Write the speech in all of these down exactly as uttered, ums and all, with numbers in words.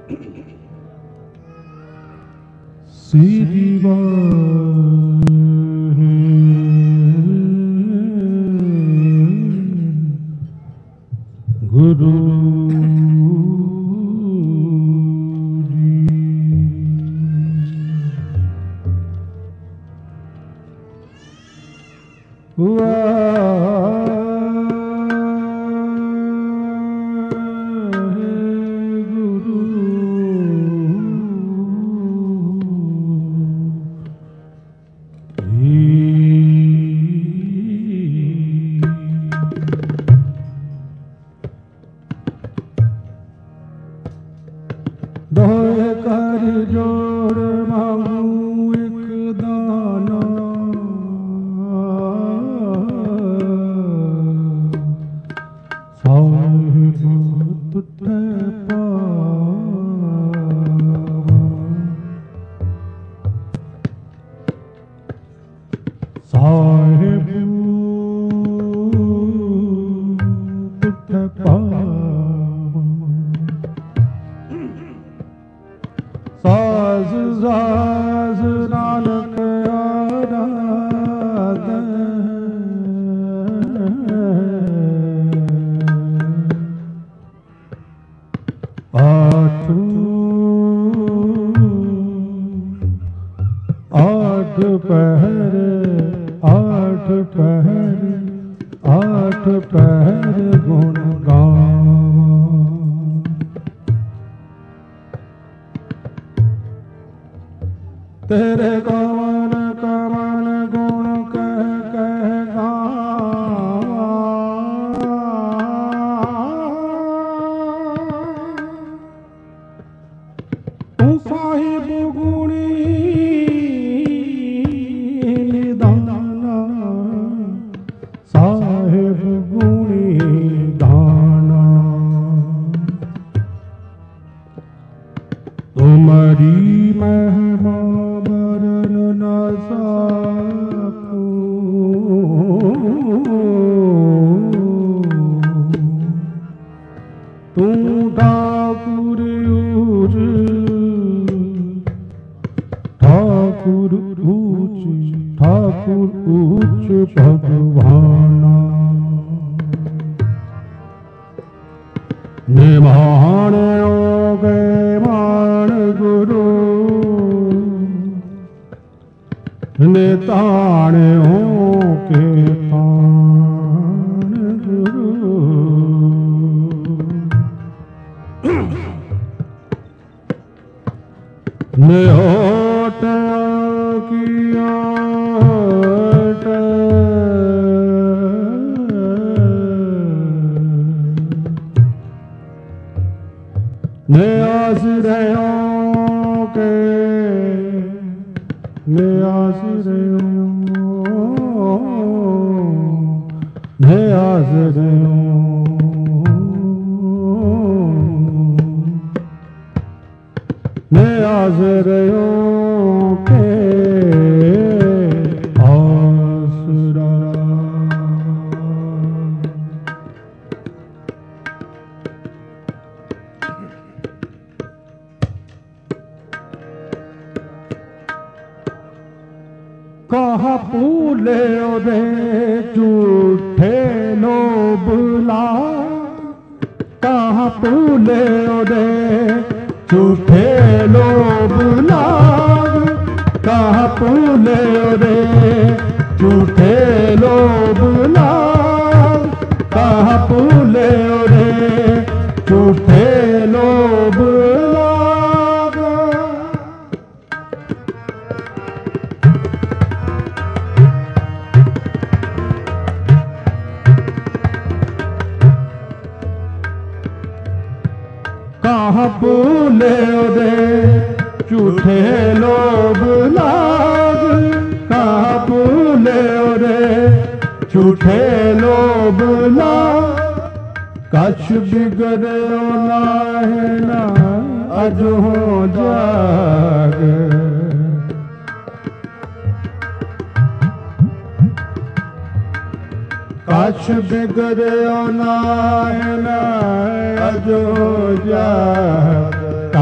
सीधी गुरु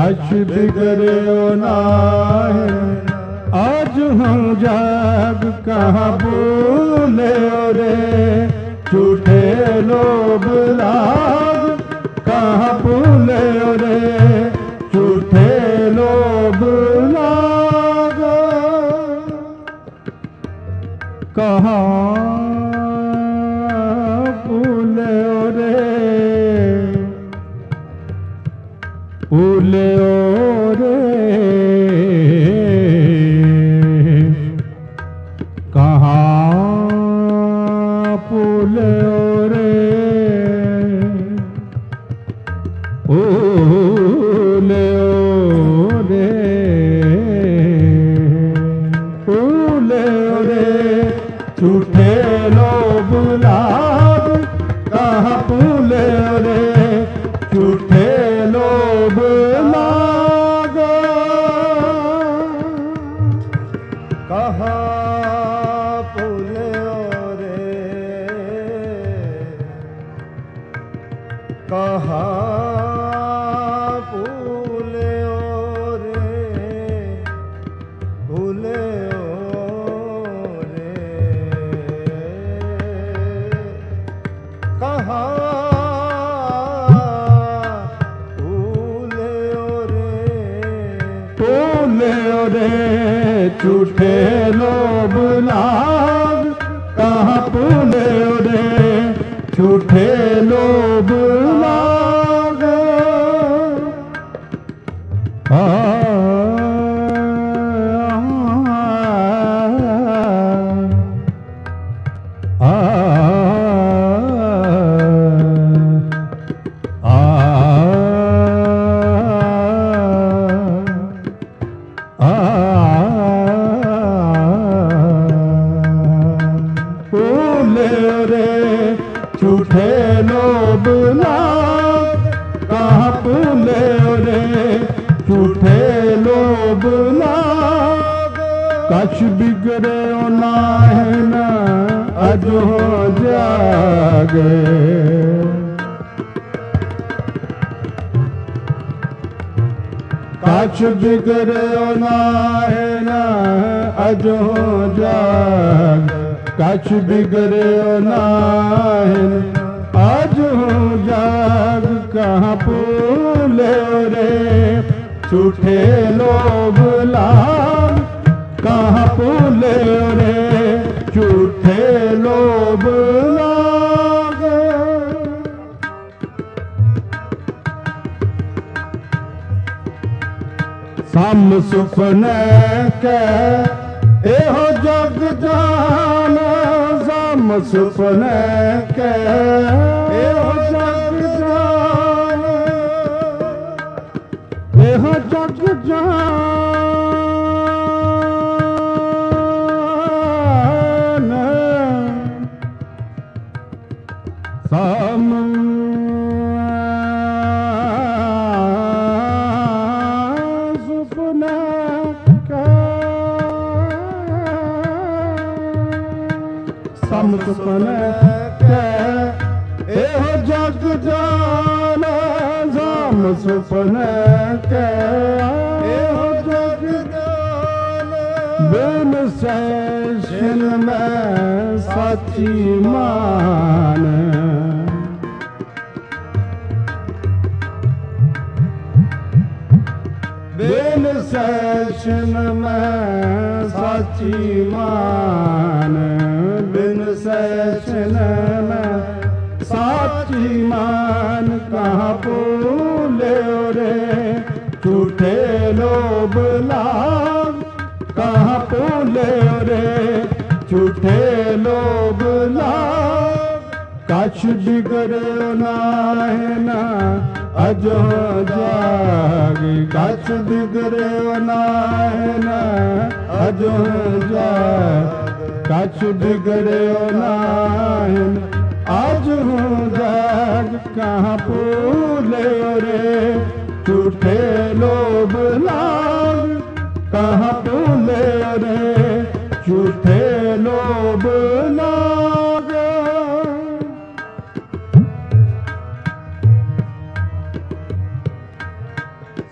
कछ बिगड़ो नाहे आज हम जाग कहाँ भूले रे झूठे लोभ लाग कहाँ भूले रे झूठे लोभ लाग कहाँ भूले रे भूले रे कहाँ भूले रे भूले रे भूले रे झूठे लोभ लाभ कहाँ भूले रे झूठे लोभ लाग कहाँ भूले रे कहाँ भूले रे भूले रे कहाँ रे झूठे लोभ लाग कहाँ भूले रे झूठे लोभ लाग आ झूठे लोभ लाग कहाँ भूले रे झूठे लोभ लाग कछ बिगड़े नाहे न अजो जागे कछ बिगड़े नाहे न अजो जाग कछ बिगड़े नाहे आज जाग कहाँ भूले रे झूठे लोभ लाग कहाँ भूले रे झूठे लोभ लाग सम सुपने के एहो जग जान सम सुपने के एहो जग जान एहो जग जान सम सम सुपने के एहो जग जान सम सुपने के एहो जग जान बिन सैशन में सच्ची मान बिन सैशन में सच्ची मान बिन सैशन में साची मान कहाँ भूले रे झूठे लोभ लाग कहाँ भूले रे झूठे लोभ लाग कछ बिगड़े नाहे न अजो जाग कछ बिगड़े नाहे न अजो जाग कछ बिगड़े नाहे आज जाग कहाँ भूले रे झूठे लोभ लाग कहाँ भूले रे झूठे लोभ लाग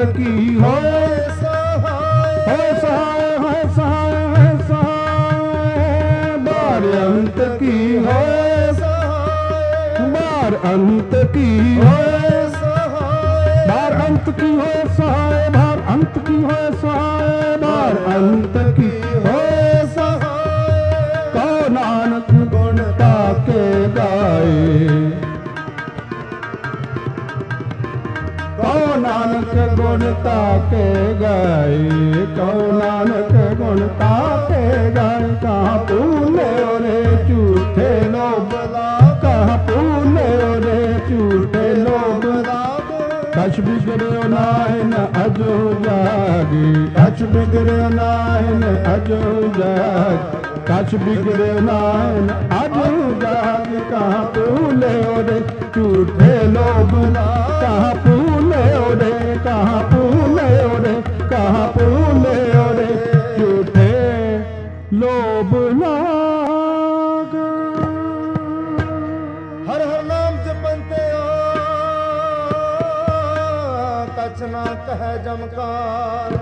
की होए सहाय है सहाय है सहाय है सहाय बार अंत की होए बार अंत की होए बार अंत की होए सहाय बार अंत की होए सहाय बार अंत की होए सहाय कहो नानक गुण ताके गाए कहो नानक गुण ताके गाए कहो नानक गुण ताके गाए कहाँ पूने रे झूठे लोभ कहाँ पूने रे झूठे लोभ कछ बिगड़ो नाहिन अजो जागी कछ बिगड़ो नाहिन अजो जागी कछ बिगड़ो नाहिन अजो जागी कहाँ पूने रे झूठे लोभ कहाँ पूने रे कहाँ पूने रे कहाँ पूने रे झूठे लोभ लाग हर हर नाम जपंते कछ ना कह जमकार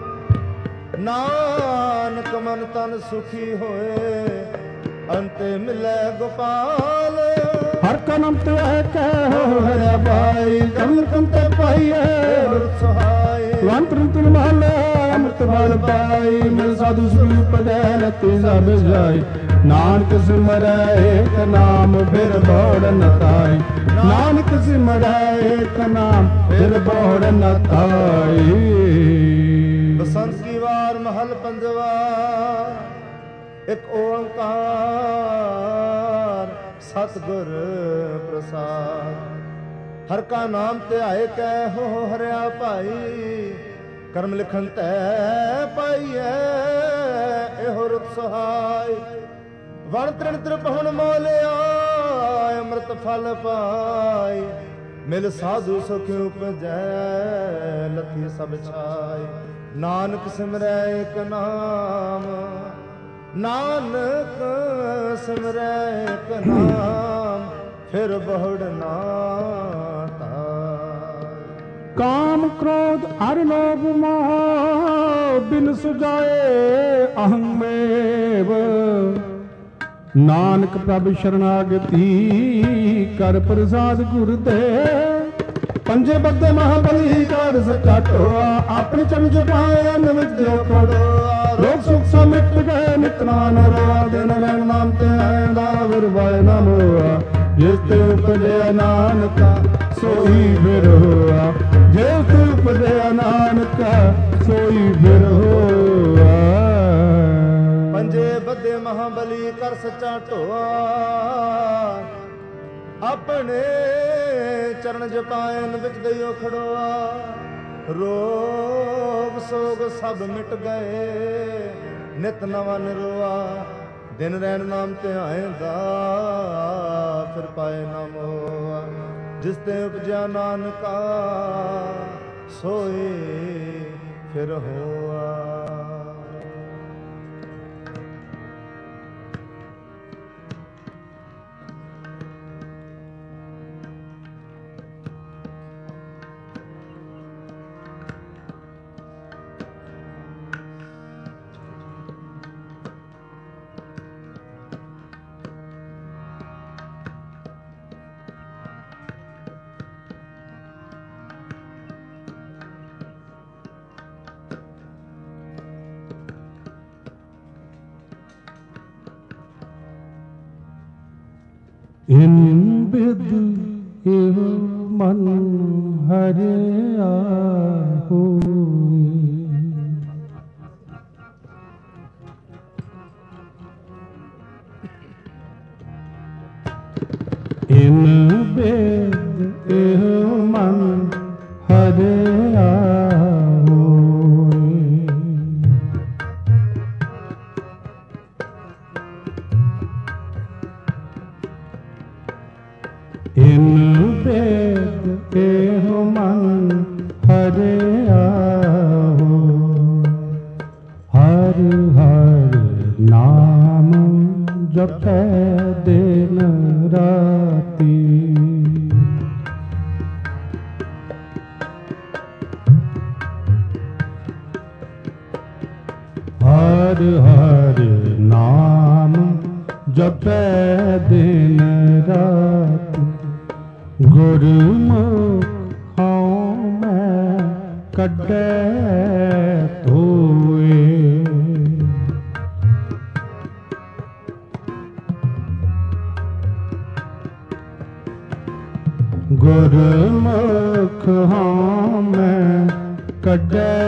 नानक मन तन सुखी होए अंते मिले गोपाल हर कनम ते कहो हरे भाई कम कम ते पाइए सहाय वंत्र तुल महल अमृत बल पाई मिल साधु स्वरूप लती सब जाय नानक सिमरै एक नाम फिर बौड़ न ताई नानक सिमरै एक नाम फिर बौड़ न ताई बसंत की वार महल पंजवा एक ओंकार सतगुर प्रसाद हर का नाम ते आए कै हो हरिया भाई कर्म लिखन तै पाइए एहो रुत सहाय वण तृण त्रिभुवन मोलिया अमृत फल पाई मिल साधु सुख उपजै लथी सब छाय नानक सिमरै एक नाम नानक सिमरै एक नाम फिर बहुड़ ना काम क्रोध अर लोभ मोह बिन सुजाए अहमेव नानक प्रभ शरणागति कर प्रसाद गुरुदेव पंजे बद्दे महाबली कर सच्चा टोआ अपने चम जपाए नवित जो खोड़ोआ रोग सुख सो मिट गए नितना नरोआ दिन वैन नाम ते आएंदा विरवाय नाम हुआ जिस ते उपजे नानका सोई फिर हुआ जिस ते उपजे नानका सोई फिर हुआ पंजे बद्दे महाबली कर सच्चा टोआ अपने चरण जपायन विच दइयो खड़ोआ रोग सोग सब मिट गए नित नवा निरोआ दिन रैन नाम ते आएंदा फिर पाए नाम होआ जिस ते उपजा नानका सोए फिर होआ इन बिद एहो मन हरिया होए इन बिद एहो मन हरिया इन वेद एहो मन हरिया हर हर नाम जपै दिन राती ਹਰ ਹਰ ਨਾਮ ਜਪੈ ਦਿਨ ਰਾਤ, ਗੁਰਮੁਖ ਹਉ ਮੈਂ ਕੱਢੈ ਧੋਏ। ਗੁਰਮੁਖ ਹਉ ਮੈਂ ਕੱਢੈ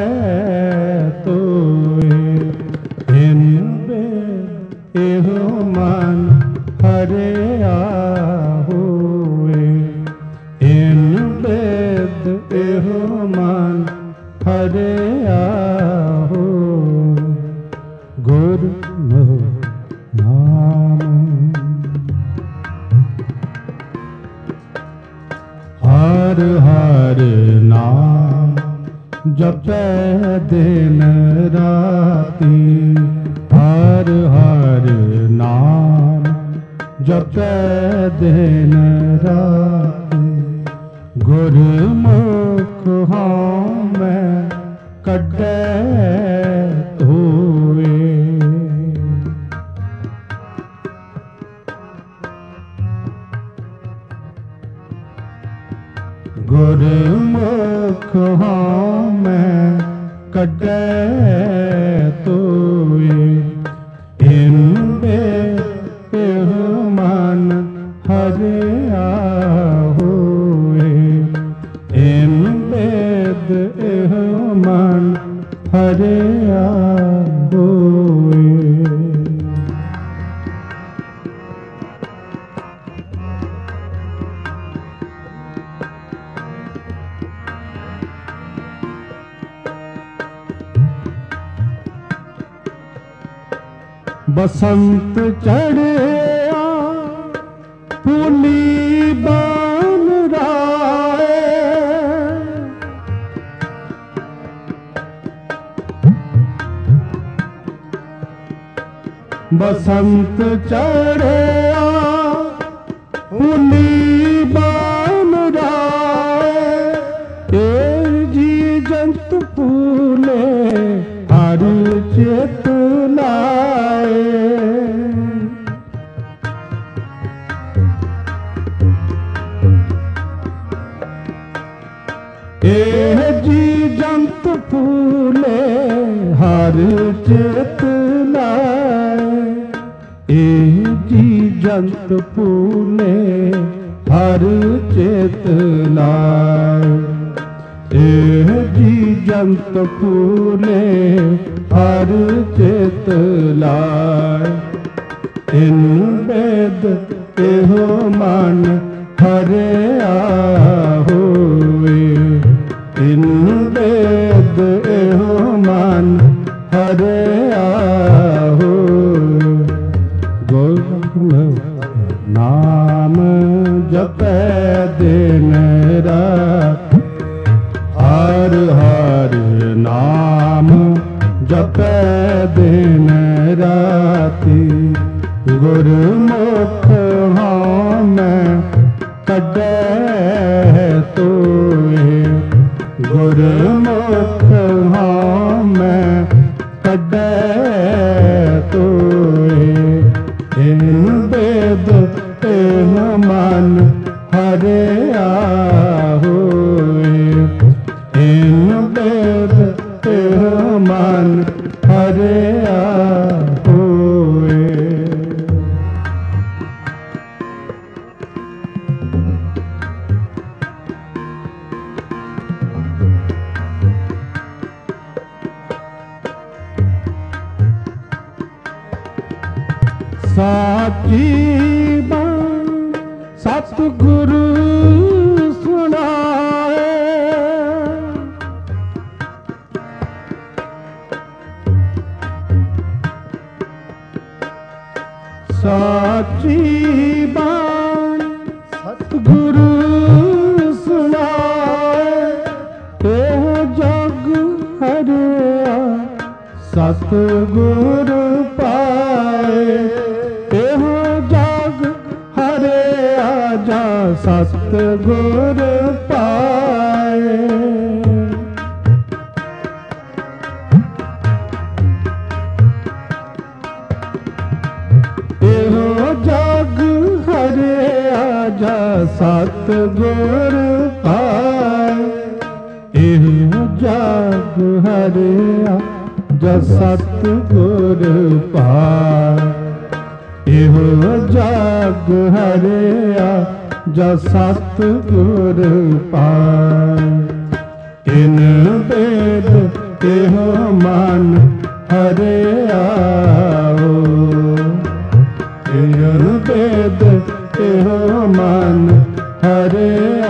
ਧੋਏ। ਇਨ ਬੇਦ ਇਹੋ ਮਨ ਹਰਿਆ ਹੋਏ, ਇਨ ਬੇਦ ਇਹੋ ਮਨ ਹਰਿਆ ਹੋਏ। ਗੁਰਮੁਖ ਨਾਮ ਹਰ ਹਰ ਨਾਮ ਜਪੈ ਦਿਨ ਰਾਤੀ, ਹਰ ਹਰ ਨਾਮ ਜਪੈ ਦਿਨ ਰਾਤੀ। ਗੁਰਮੁਖ ਹਉ ਮੈਂ ਕੱਢੈ ਧੋਏ। ਗੁਰਮੁਖ ਹਉ ਮੈਂ ਕੱਢੈ ਧੋਏ। ਇਨ ਬੇਦ ਇਹੋ ਮਨ ਹਰਿਆ ਹੋਏ, ਇਨ ਬੇਦ ਇਹੋ ਮਨ ਹਰਿਆ ਹੋਏ। ਬਸੰਤ ਚੜ੍ਹਿਆ ਫੂਲੀ ਬਨ ਰਾਏ, ਬਸੰਤ ਚੜ੍ਹਿਆ ਫੂਲੀ ਬਨ ਰਾਏ। ਏ ਜੀ ਜੰਤ ਫੂਲੇ ਹਰ ਚਿਤ ਲਾਏ। ਇਹ ਜੀ ਜੰਤ ਫੂਲੇ ਹਰ ਚਿਤ ਲਾਏ, ਇਹ ਜੀ ਜੰਤ ਫੂਲੇ ਹਰ ਚਿਤ ਲਾਏ। ਇਹ ਜੀ ਜੰਤ ਫੂਲੇ ਹਰ ਚਿਤ ਲਾਏ। ਇਨ ਬੇਦ ਇਹੋ ਮਨ ਹਰਿਆ ਹੋਏ, ਇਨ ਬੇਦ ਇਹੋ ਮਨ ਹਰਿਆ ਹੋਏ। ਗੁਰਮੁਖ ਨਾਮ ਜਪੈ ਦਿਨ ਰਾਤ, ਹਰ ਹਰ ਨਾਮ ਜਪੈ ਦਿਨ ਰਾਤੀ। ਗੁਰਮੁਖ ਹਉ ਮੈਂ ਕੱਢੈ ਧੋਏ, ਗੁਰਮੁਖ ਹਉ ਮੈਂ ਕੱਢੈ ਧੋਏ। ਇਨ ਬੇਦ ਇਹੋ ਮਨ ਹਰਿਆ ਹੋਏ, ਇਨ ਬੇਦ ਇਹੋ ਮਨ ਹਰਿਆ ਹੋਏ। ਸਾਚੀ ਬਾਣੀ ਸਤਿਗੁਰੂ ਸੁਣਾਏ, ਸਾਚੀ ਬਾਣੀ ਸਤਿਗੁਰੂ ਸੁਣਾਏ। ਇਹ ਜਗ ਹਰਿਆ ਸਤਿਗੁਰ ਪਾਏ, ਇਹੋ ਜਗ ਹਰਿਆ ਜਾ ਸਤਿਗੁਰ ਪਾਏ। ਜਾ ਸਤਿਗੁਰ ਪਾਏ। ਇਹੋ ਜਗ ਹਰਿਆ ਜਾ ਸਤਿਗੁਰ ਪਾਏ। ਇਹੋ ਜਗ ਹਰਿਆ ਜਾ ਸਤਿਗੁਰ ਪਾਏ। ਇਨ ਬੇਦ ਇਹੋ ਮਨ ਹਰਿਆ। ਇਨ ਬੇਦ ਇਹੋ ਮਨ ਹਰਿਆ।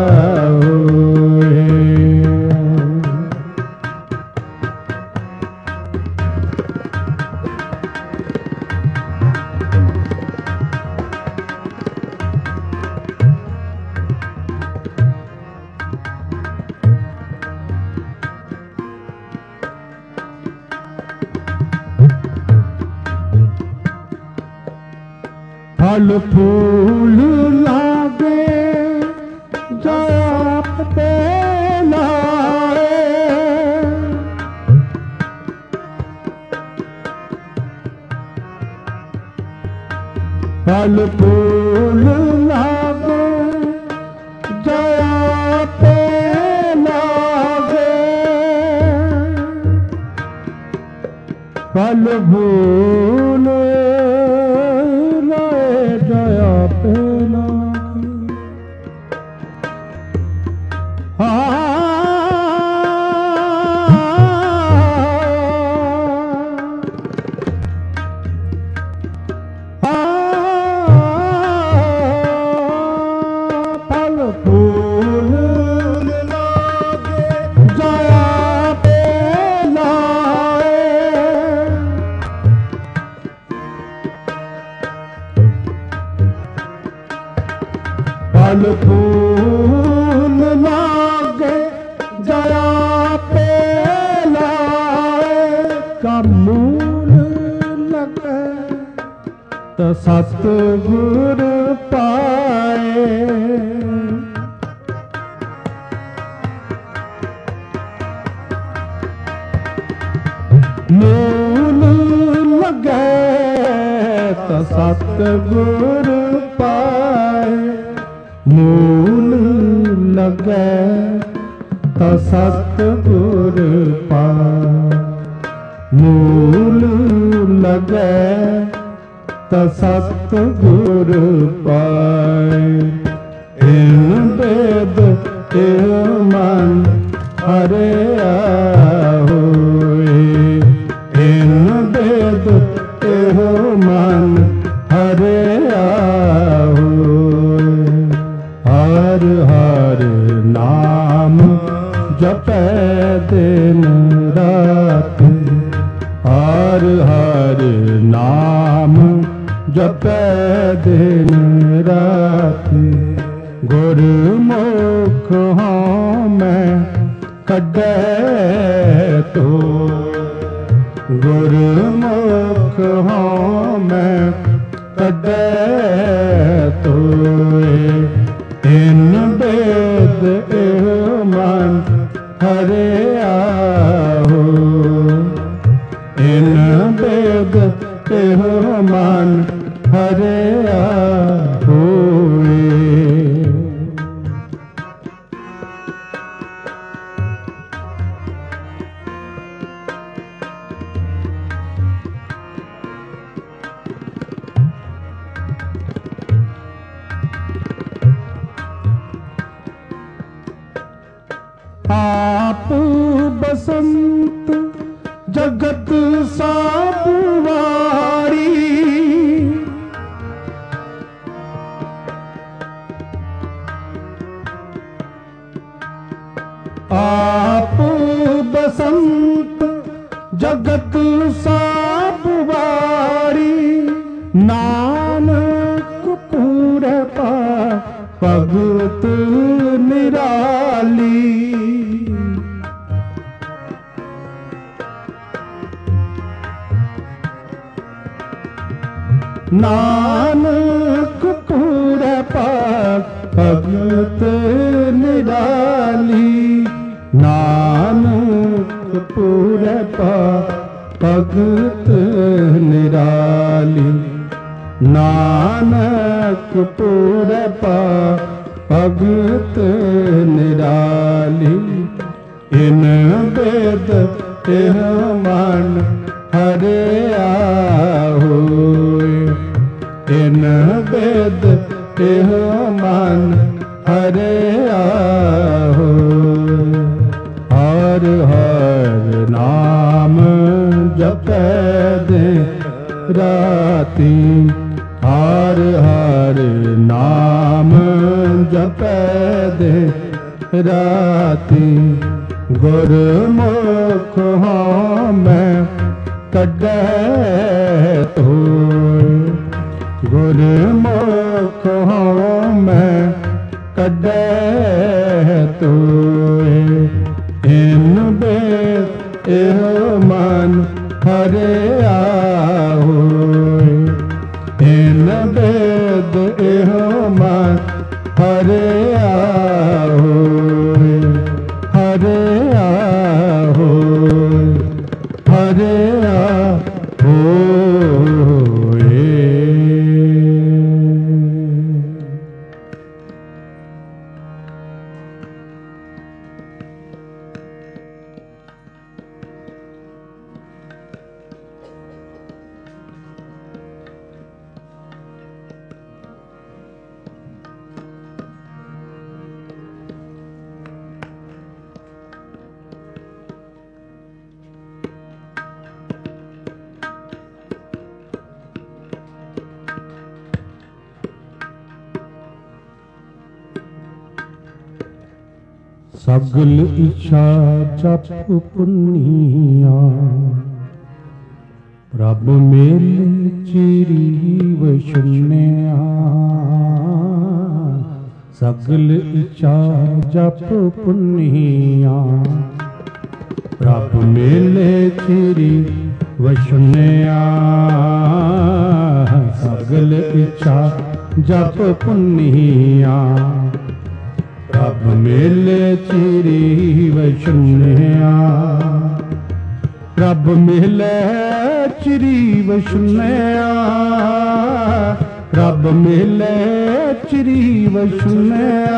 फल फूल लागे जाप ते लाए। फल फूल लागे जाप ते लागे। फल फूल जया पेला फल फूल लागे जया पेला। फल फूल लागे जया पेला। का मूल लगे तो सतगुर पाए। मूल लगे तो सतगुर पाए। मूल लगे तो सतगुर पाए। मूल लगे तो सतगुर पाए। इन वेद एह मन हरिया होए। इन वेद एह मन हरिया होए। हर हर नाम जपै दिन रात। हर हर नाम जपै दिन रात। गुरमुख हों मैं कड्डै तो। गुरमुख हों मैं कड्डै तो। इन वेद एह मन हरिया हो। इन वेद एह मन हरिया होए। आप बसंत जगत सब वारी। आप बसंत जगत सब वारी। नानक पूरे पा भगत निराली। नानक पूरे पाक भगत निराली। नानक पूरे पाक भगत निराली। नानक पूरे पा भगत निराली। इन वेद तिह मन हरिया होए। इन वेद तिह मन हरिया होए। हर हर नाम जपै दे राती। हर हर नाम जपै दे राती। गुरमुख हों मैं कड्डै धोए। गुरमुख हों मैं कड्डै धोए। इन बेद एह मन हरिया होए। इन बेद एह मन हरिया होए। हरिया होए। हरिया होए। सगल इच्छा जप पुनिया। प्रभ मेले चिरी वशुन्या। सगल इच्छा जप पुनिया। प्रभ मेले चिरी वशुन्या। सगल इच्छा जप पुनिया। प्रभ मेले चिरी वशुन्या। प्रभ मेले चिरी वशुन्या। प्रभ मेले चिरी वशुन्या।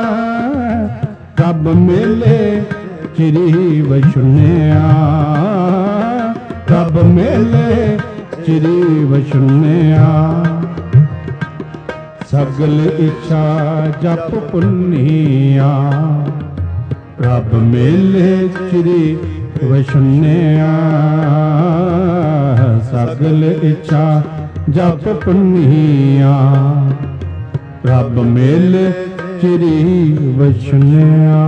प्रभ मेले चिरी वशुन्या। प्रभ मेले चिरी वशुन्या। सगल इच्छा जप पुनिया। प्रभ मेले चिरी वशुन्या। सगल इच्छा जप पुनिया। प्रभ मेले चिरी वशुन्या।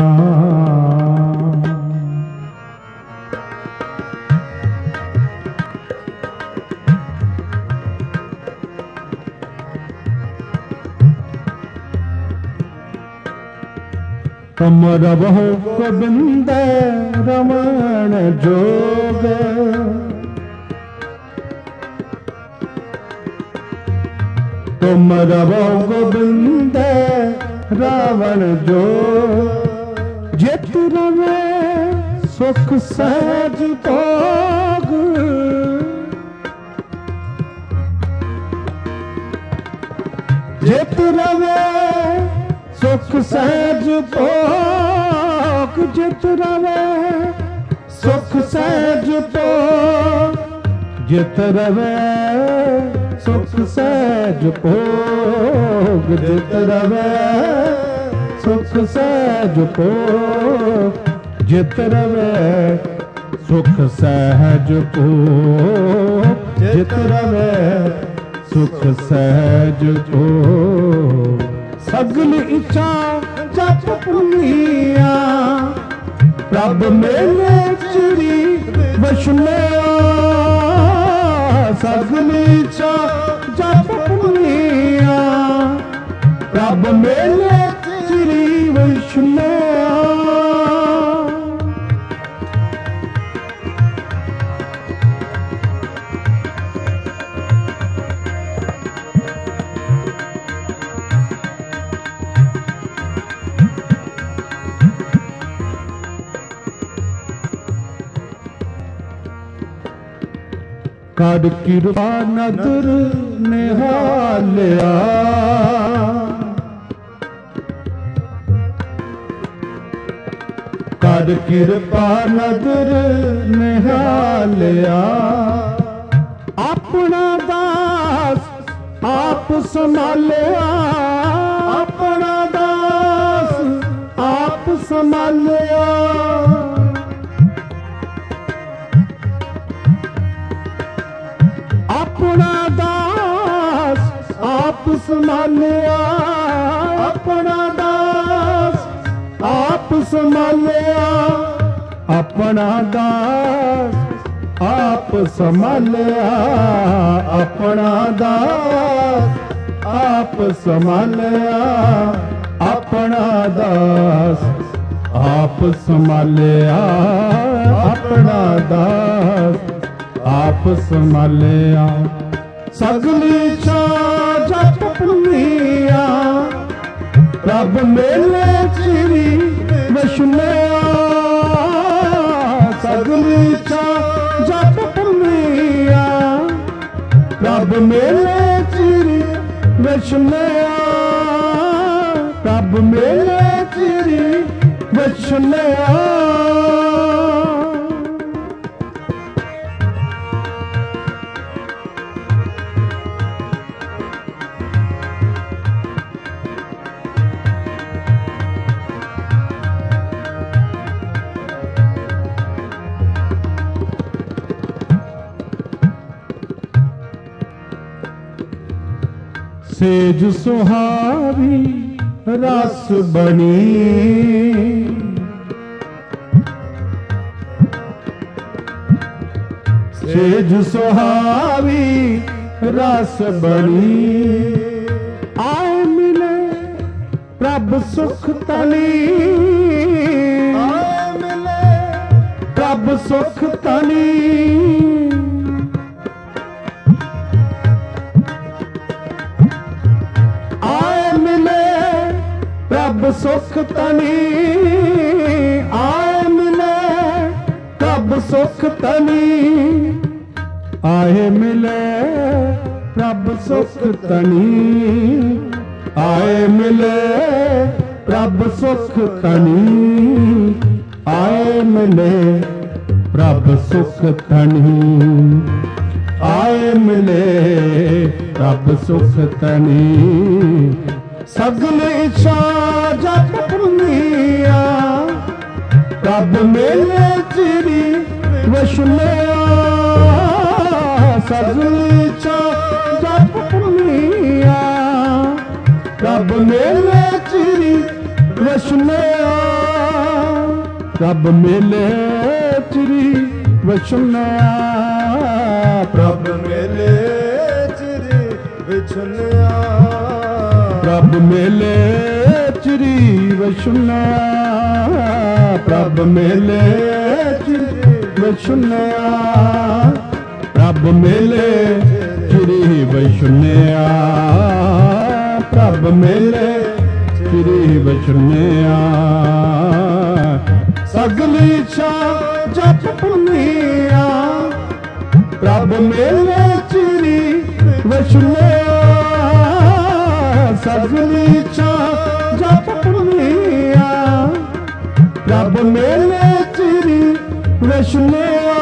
तुम रवो गोविंद रमण जोग। तुम रवो गोविंद रावण जोग। जित रवे सुख सहज भोग। जित रवे सुख सहज भोग। जित रवे सुख सहज भोग। जित रवे सुख सहज भोग। जित रवे सुख सहज भोग। जित रवे सुख सहज भोग। जित रवे सुख सहज भोग। सगल इच्छा जप पुनिया। प्रभ मेले चिरी वशुन्या। सगल इच्छा जप पुनिया। प्रभ मेले चिरी वशुन्या। ਕਰ ਕਿਰਪਾ ਨਦਰ ਨਿਹਾਲਿਆ, ਕਰ ਕਿਰਪਾ ਨਦਰ ਨਿਹਾਲਿਆ। ਆਪਣਾ ਦਾਸ ਆਪ ਸੰਭਾਲਿਆ, ਆਪਣਾ ਦਾਸ ਆਪ ਸੰਭਾਲਿਆ। ਆਪਣਾ ਦਾਸ ਆਪ ਸੰਭਾਲਿਆ, ਆਪਣਾ ਦਾਸ ਆਪ ਸੰਭਾਲਿਆ, ਆਪਣਾ ਦਾਸ ਆਪ ਸੰਭਾਲਿਆ, ਆਪਣਾ ਦਾਸ ਆਪ ਸੰਭਾਲਿਆ, ਆਪਣਾ ਦਾਸ ਆਪ ਸੰਭਾਲਿਆ, ਆਪਣਾ ਦਾਸ ਆਪ ਸੰਭਾਲਿਆ। ਸਗਲੀ ਛਾਂ ਜਪ ਪੁਨੀਆ, ਪ੍ਰਭ ਮੇਲੇ ਚਿਰੀ ਵੈਸ਼ਨਿਆ। ਸਗਲੀ ਛਾਂ ਜਪ ਪੁਨੀਆ, ਪ੍ਰਭ ਮੇਲੇ ਚਿਰੀ ਵੈਸ਼ਨਿਆ, ਪ੍ਰਭ ਮੇਲੇ ਚਿਰੀ ਵੈਸ਼ਨਿਆ। ਸੇਜ ਸੁਹਾਵੀ ਰਸ ਬਣੀ, ਸੇਜ ਸੁਹਾਵੀ ਰਸ ਬਣੀ। ਆਏ ਮਿਲੇ ਪ੍ਰਭ ਸੁਖ ਤਨੀ, ਆਏ ਮਿਲੇ ਪ੍ਰਭ ਸੁਖ ਤਨੀ। ਪ੍ਰਭ ਸੁਖ ਤਨੀ, ਆਏ ਮਿਲੇ ਪ੍ਰਭ ਸੁਖ ਤਨੀ, ਆਏ ਮਿਲੇ ਪ੍ਰਭ ਸੁਖ ਤਨੀ, ਆਏ ਮਿਲੇ ਪ੍ਰਭ ਸੁਖ ਤਨੀ, ਆਏ ਮਿਲੇ ਪ੍ਰਭ ਸੁਖ ਤਨੀ, ਆਏ ਮਿਲੇ ਪ੍ਰਭ ਸੁਖ ਤਨੀ। ਸਗਲ ਇੱਛਾ ਜਪ ਪੁਨੀਆ, ਪ੍ਰਭ ਮੇਲੇ ਚਿਰੀ ਵੈਸ਼ਨਿਆ। ਸਗਲ ਇੱਛਾ ਜਪ ਪੁਨੀਆ, ਪ੍ਰਭ ਮੇਲੇ ਚਿਰੀ ਵੈਸ਼ਨਿਆ, ਪ੍ਰਭ ਮੇਲੇ ਚਿਰੀ ਵੈਸ਼ਨਿਆ, ਪ੍ਰਭ ਮੇਲੇ ਚਿਰੀ ਵੈਸ਼ਨਿਆ, ਪ੍ਰਭ ਮੇਲੇ ਚਿਰੀ ਵੈਸ਼ਨਿਆ, ਪ੍ਰਭ ਮੇਲੇ ਚਿਰੀ ਵੈਸ਼ਨਿਆ, ਪ੍ਰਭ ਮੇਲੇ ਚਿਰੀ ਵੈਸ਼ਨਿਆ, ਪ੍ਰਭ ਮੇਲੇ ਚਿਰੀ ਵੈਸ਼ਨਿਆ। ਸਗਲ ਇੱਛਾ ਜਪ ਪੁਨੀਆ, ਪ੍ਰਭ ਮੇਲੇ ਚਿਰੀ ਵੈਸ਼ਨਿਆ। ਸਗਲ ਇੱਛਾ ਜਪ ਪੁਨੀਆ, ਪ੍ਰਭ ਮੇਲੇ ਚਿਰੀ ਵੈਸ਼ਨਿਆ।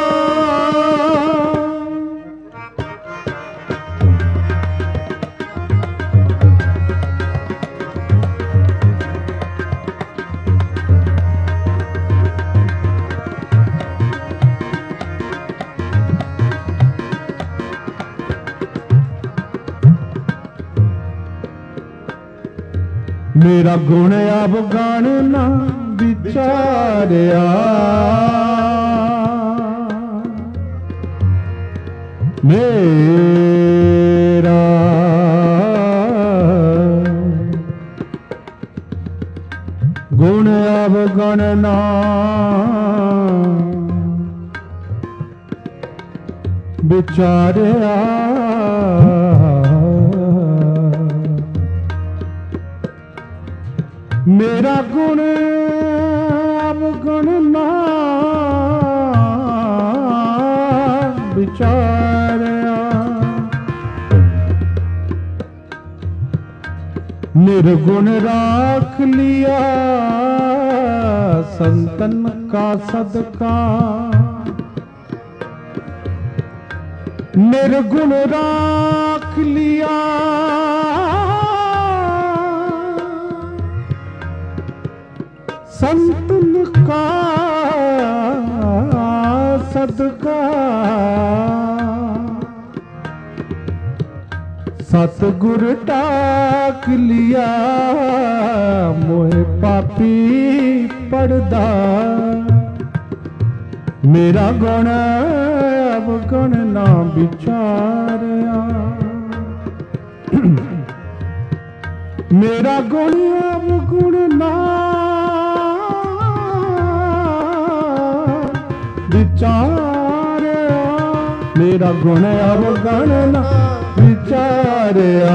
ਮੇਰਾ ਗੁਣ ਅਵਗਣ ਨਾ ਵਿਚਾਰਿਆ, ਮੇਰਾ ਗੁਣ ਅਵਗਣ ਨਾ ਵਿਚਾਰਿਆ। ਮੇਰਾ ਗੁਣ ਅਵਗੁਣ ਨਾ ਵਿਚਾਰਿਆ। निर्गुण राख लिया संतन का सदका, निर्गुण राख लिया संतन का सदका, सतगुर टाक लिया मोहे पापी पड़दा, मेरा गुण अवगुण ना विचारिया, मेरा गुण अवगुण ना विचारिया, मेरा गुण अवगुण ना विचारिया,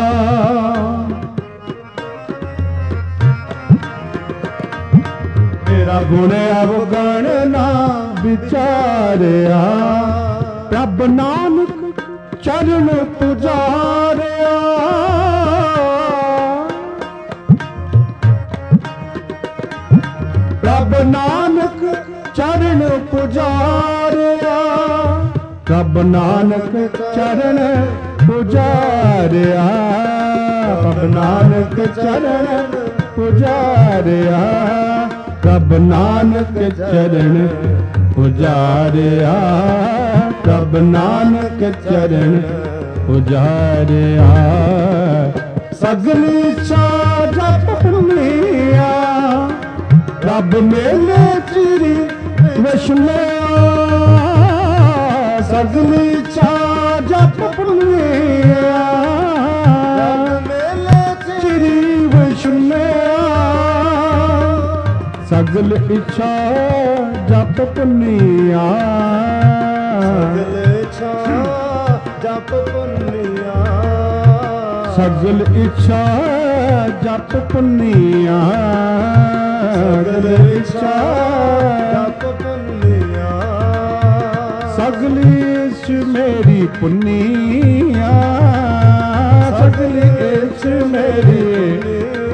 मेरा गुण अवगुण ना विचारिया, प्रभ नानक चरण पुजारिया, प्रभ नानक चरण पुजारिया, प्रभ नानक चरण पुजारिया, प्रभ नानक चरण पुजारिया, प्रभ नानक चरण पुजारिया, प्रभ नानक चरण पुजारिया, सगली इच्छा जप पुनिया, प्रभ मेले चिरी वैष्णव, सगली इच्छा जप पुनिया, प्रभ मेले चिरी वैष्णव, सगल इच्छा जप पुनिया, सगल इच्छा जप पुनिया, सगल इच्छा जप पुनिया, सगल इच्छा जप पुनिया, सगली इच्छ मेरी पुनिया, सगली इच्छ मेरी,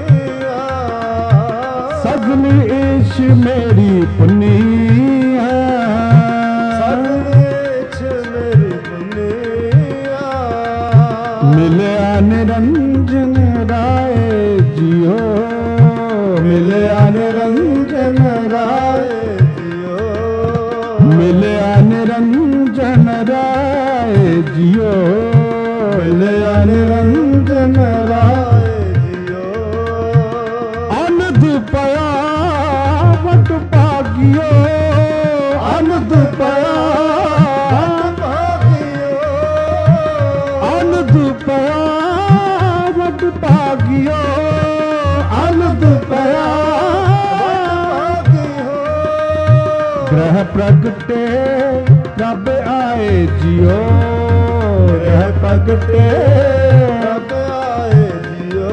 सगली इच्छ मेरी पुनिया, सगली इच्छ मेरी पुनिया, मिलया निरंजन राय जियो, मिलया निरंजन राय जियो, मिलया निरंजन राय जियो, मिलया निरंजन राय जियो, अनद पया वट पागियो, अनद पया वट पागियो, अनद पया वट पागियो, अनद पया वट पागियो, ग्रह प्रगटे रब आए जियो, ग्रह प्रगटे रब आए जियो,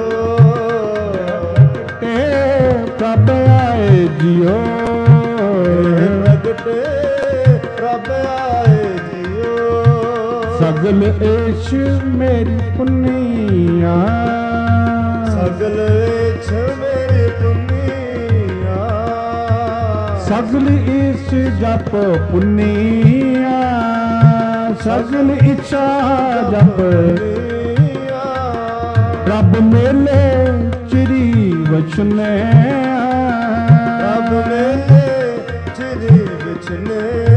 प्रभ आए जियो, प्रगटे प्रभ आए जियो, सगल इच्छ मेरी पुनिया, सगल इच्छ मेरी पुनिया, सगल इच्छ जप पुनिया, सगल इच्छा जप पुनिया, प्रभ मेले चिरी वचने, प्रभ मेले चिरी वचने,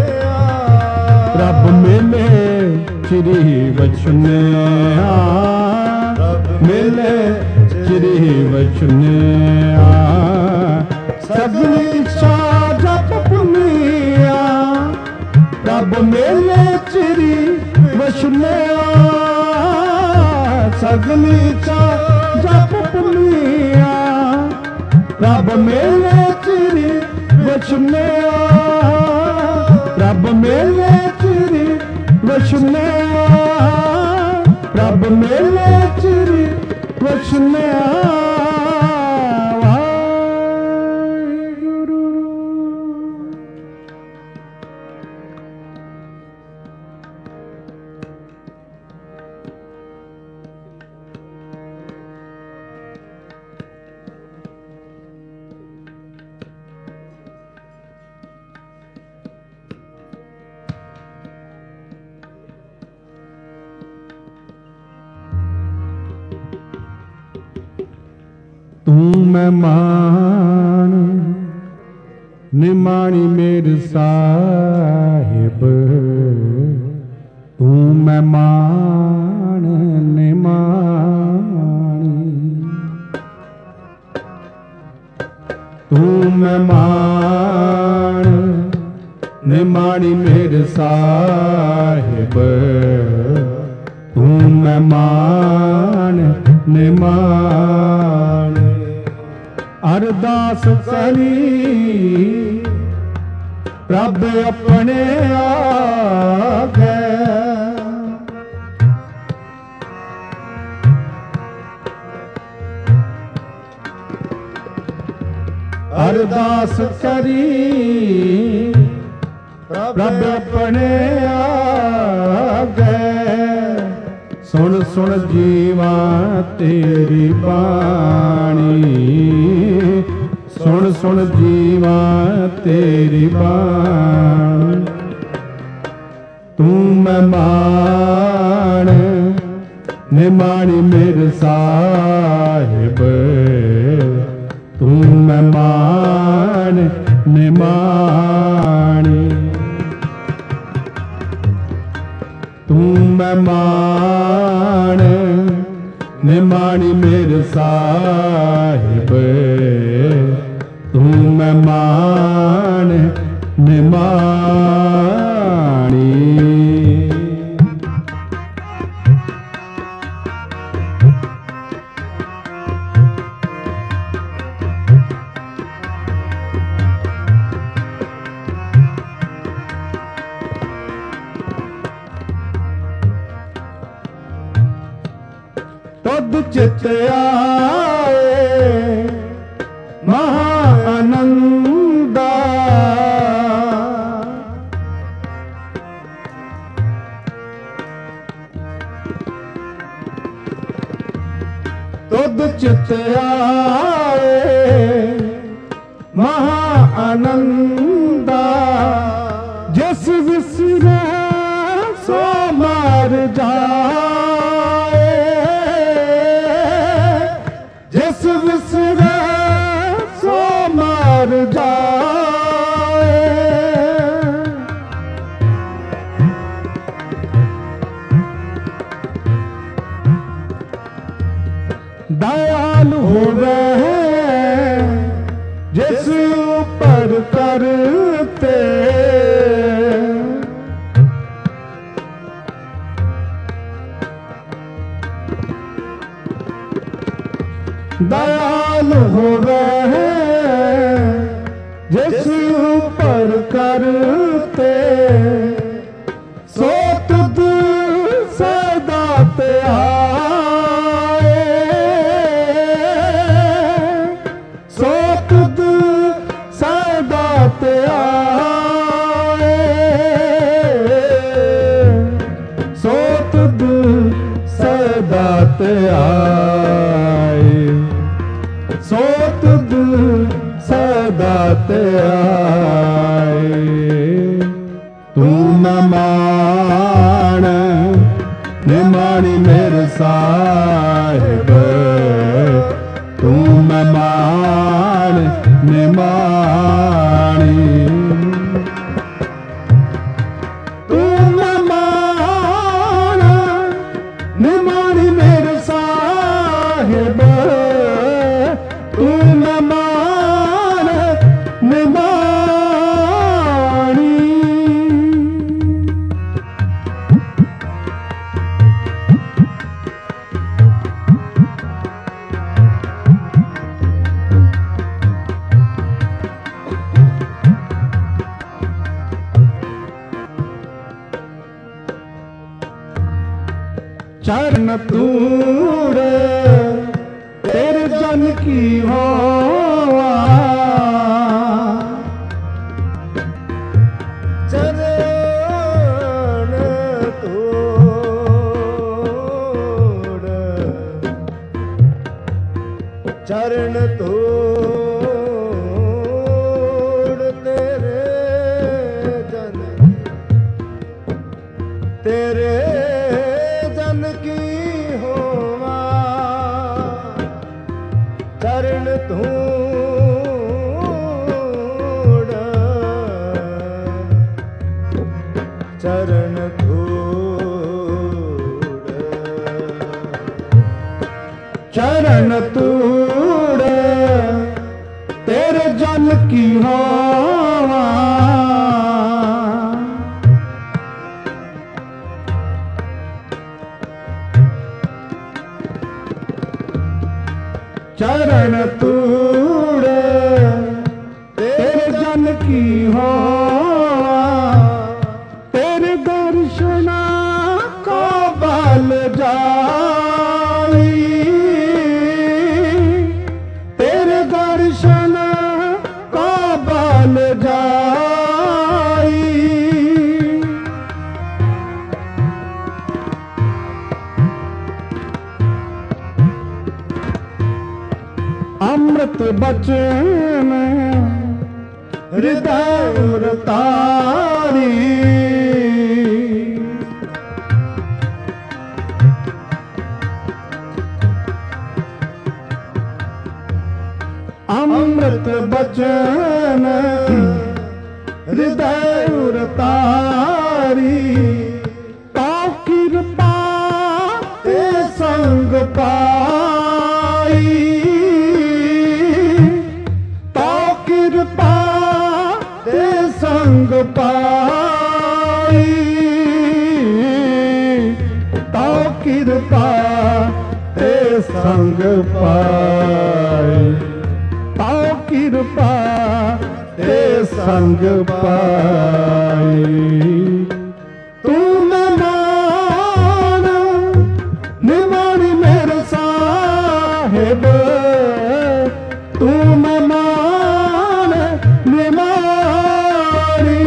प्रभ मेले चिरी वचने, प्रभ मेले चिरी वचने, सगली इच्छा जप पुनिया, प्रभ मेले चिरी वचने, सगली इच्छा जप पुनिया, प्रभ मेले चिरी वचने, प्रभ मेले चिरी वचने, प्रभ मेले चिरी वचने, ਤੂੰ ਮਹਿਮਾਨ ਨਿਮਾਣੀ ਮੇਰੇ ਸਾਹਿਬ, ਤੂੰ ਮਹਿਮਾਨ ਨਿਮਾਣੀ, ਤੂੰ ਮਹਿਮਾਨ ਨਿਮਾਣੀ ਮੇਰੇ ਸਾਹਿਬ, ਤੂੰ ਮਹਿਮਾਨ ਨਿਮਾਣੀ। ਅਰਦਾਸ ਕਰੀ ਰੱਬ ਆਪਣੇ ਆਗੇ, ਅਰਦਾਸ ਕਰੀ ਰੱਬ ਆਪਣੇ ਆਗੇ। ਸੁਣ ਸੁਣ ਜੀਵਾ ਤੇਰੀ ਬਾਣੀ, ਸੁਣ ਸੁਣ ਜੀਵਾ ਤੇਰੀ ਬਾਣੀ। ਤੂੰ ਮਹਿਮਾਨ ਨਿਮਾਣੀ ਮੇਰੇ ਸਾਹਿਬ, ਤੂੰ ਮਹਿਮਾਨ ਨਿਮਾਣੀ, ਤੂੰ ਮਹਿਮਾਨ ਨਿਮਾਣੀ ਮੇਰੇ ਸਾਹਿਬ, ਤੂੰ ਮਹਿਮਾਨ ਨਿਮਾਣੀ। ਤੁਧ ਚਿਤ ਆਏ ਮਹਾ ਆਨੰਦਾ, ਤੁਧ ਚਿਤ ਆਏ ਮਹਾ ਆਨੰਦਾ। ਜਿਸ ਵਿਸਰੇ ਸੋ ਮਰ ਜਾਏ, ਜਿਸ ਵਿਸਰੇ ਸੋ ਮਰ ਜਾਏ। ਦਇਆਲ ਹੋਵੇ ਜਿਸ ਉੱਪਰ ਕਰਤੇ, ਦਇਆਲ ਹੋਵੇ ਜਿਸ ਉੱਪਰ ਕਰਤੇ। ਸੋ ਤੁਧ ਸਦਾ ਤੇ ਆਏ, ਸੋ ਤੁਧ ਸਦਾ ਤੇ ਆਏ, ਸੋ ਤੁਧ ਸਦਾ ਤੇ ਆਏ, ਸੋ ਤੁਧ ਸਦਾ ਤੇ ਆਏ। ਤੂੰ ਮਹਿਮਾਨ ਨਿਮਾਣੀ ਮੇਰੇ ਸਾਹਿਬ, ਤੂੰ ਮਹਿਮਾਨ ਨਿਮਾਣੀ, ਤੂੰ ਮਹਿਮਾਨ ਨਿਮਾਣੀ ਮੇਰੇ ਸਾਹਿਬ, ਤੂੰ ਮਹਿਮਾਨ ਨਿਮਾਣੀ। चरण तूड़ तेरे जन की होवा, चरण तूड़ चरण तूड़ तेरे जन तेरे चरण चरण तूड़े तेरे जल की होवा, चरण तूड़े तेरे जल की होवा, तेरे दर्शन को बल जाई, तेरे दर्शन को बल जाई। अमृत बचन हृदय उतारी, अमृत बचन हृदय उतारी, तो कृपा ते संग पाई, तो कृपा ते संग पाई, तो कृपा ते संग पाई, तो कृपा ते संग पाई। तू मान निमानी मेरे साहिब, तू मान निमानी,